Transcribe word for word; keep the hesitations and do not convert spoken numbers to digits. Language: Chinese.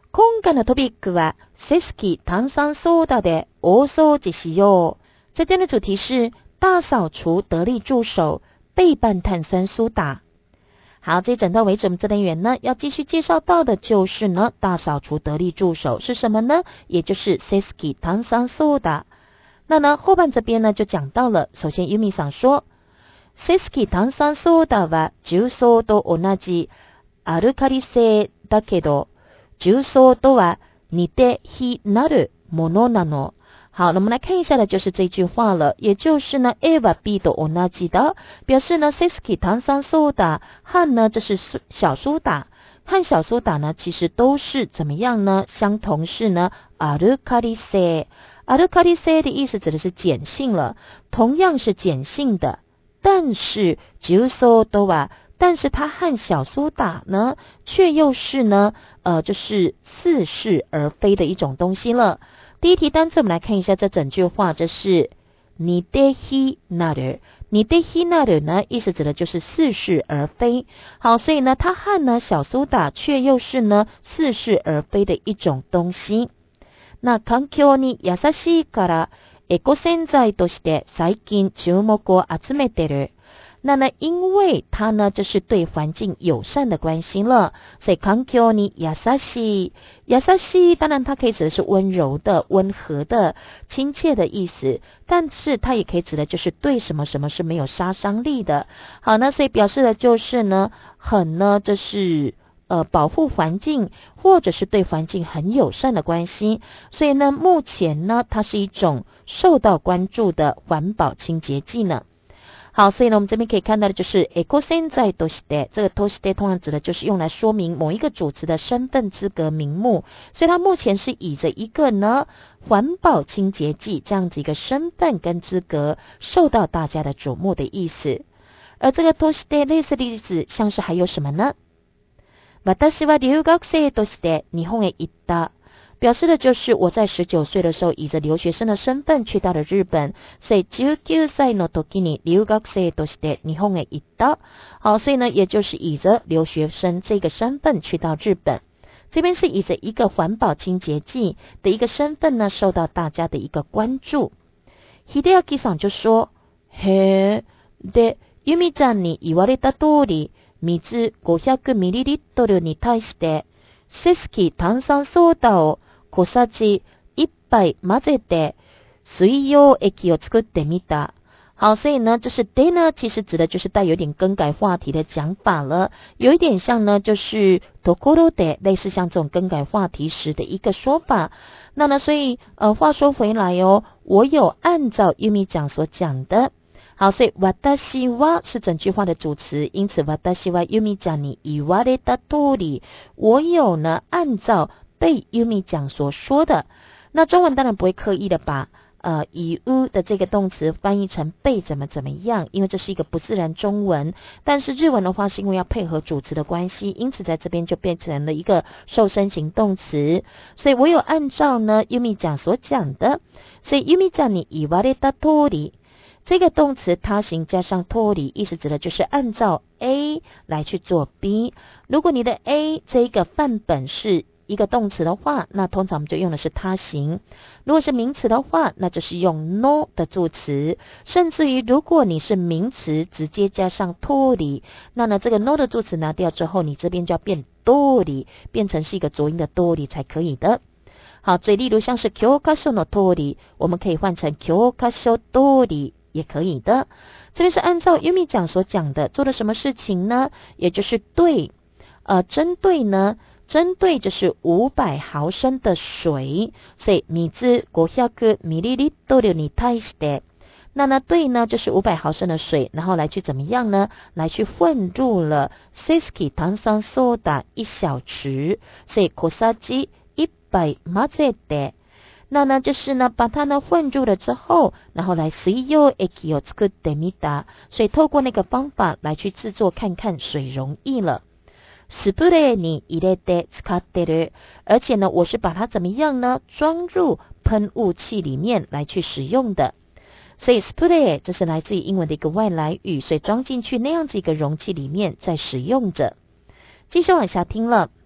今回のトピックはセスキ炭酸ソーダで大掃除しよう。这天的主题是大扫除得力助手倍半碳酸苏打。好，这整段为止，我们这单元呢要继续介绍到的就是呢大扫除得力助手是什么呢？也就是セスキ炭酸ソーダ。那呢后半这边呢就讲到了，首先Yumiさん说。セスキ炭酸ソーダは重曹と同じアルカリ性だけど、重曹とは似て非なるものなの。好，那我们来看一下的就是这句话了，也就是呢 A は B と同じだ，表示呢セスキ炭酸ソーダ和呢这是小苏打，和小苏打呢其实都是怎么样呢？相同是呢アルカリ性。アルカリ性的意思指的是碱性了，同样是碱性的。但是重曹とは，但是它和小苏打呢，却又是呢，呃，就是似是而非的一种东西了。第一题单词，我们来看一下这整句话，这是似て非なる。似て非なる呢，意思指的就是似是而非。好，所以呢，它和呢小苏打却又是呢似是而非的一种东西。那環境に優しいからエコ洗剤として最近注目を集めてる。那呢，因为它呢，这是对环境友善的关系了，所以環境に優しい，優しい，当然它可以指的是温柔的、温和的、亲切的意思，但是它也可以指的就是对什么什么是没有杀伤力的。好，那所以表示的就是呢，很呢，这是。呃，保护环境或者是对环境很友善的关系，所以呢，目前呢，它是一种受到关注的环保清洁剂呢。好，所以呢，我们这边可以看到的就是エコ洗剤として，这个として通常指的就是用来说明某一个主词的身份资格名目，所以它目前是以着一个呢环保清洁剂这样子一个身份跟资格受到大家的瞩目的意思。而这个として类似的例子，像是还有什么呢？私は留学生として日本へ行った，表示的就是我在十九岁的时候以着留学生的身份去到了日本，所以じゅうきゅうさいの時に留学生として日本へ行った。好，所以呢，也就是以着留学生这个身份去到日本。这边是以着一个环保清洁剂的一个身份呢，受到大家的一个关注。秀明さん就说：“へー、で、由美ちゃんに言われた通り。”水 ごひゃくミリリットル に対してセスキ炭酸ソーダを小さじいっぱい混ぜて水溶液を作ってみた。好，所以呢，这是 de 呢，其实指的就是带有点更改话题的讲法了，有一点像呢，就是ところで，类似像这种更改话题时的一个说法。那呢，所以呃，话说回来哦，我有按照Yumi讲所讲的。好，所以私は是整句话的主词，因此私はYumiちゃんに言われた通り，我有呢按照被Yumi讲所说的。那中文当然不会刻意的把呃以う的这个动词翻译成被怎么怎么样，因为这是一个不自然中文。但是日文的话是因为要配合主词的关系，因此在这边就变成了一个受身形动词。所以我有按照呢Yumiちゃん所讲的，所以Yumiちゃんに言われた通り。这个动词他形加上通り，意思指的就是按照 A 来去做 B。如果你的 A 这一个范本是一个动词的话，那通常我们就用的是他形。如果是名词的话，那就是用 no 的助词。甚至于如果你是名词直接加上通り，那呢这个 no 的助词拿掉之后，你这边就要变通り，变成是一个浊音的通り才可以的。好，所以例如像是教科書の通り，我们可以换成教科書通り。也可以的，这边是按照Yumi讲所讲的做了什么事情呢？也就是对，呃，针对呢，针对就是五百毫升的水，所以水ごひゃくミリリットルに対して，那呢对呢就是五百毫升的水，然后来去怎么样呢？来去混入了セスキ炭酸ソーダ一小匙，所以小さじ一杯混ぜて。那呢，就是呢，把它呢混入了之后，然后来水溶液を作ってみた，所以透过那个方法来去制作看看水溶液了。スプレーに入れて使ってる，而且呢，我是把它怎么样呢？装入喷雾器里面来去使用的。所以 spray 这是来自于英文的一个外来语，所以装进去那样子一个容器里面在使用着。继续往下听了。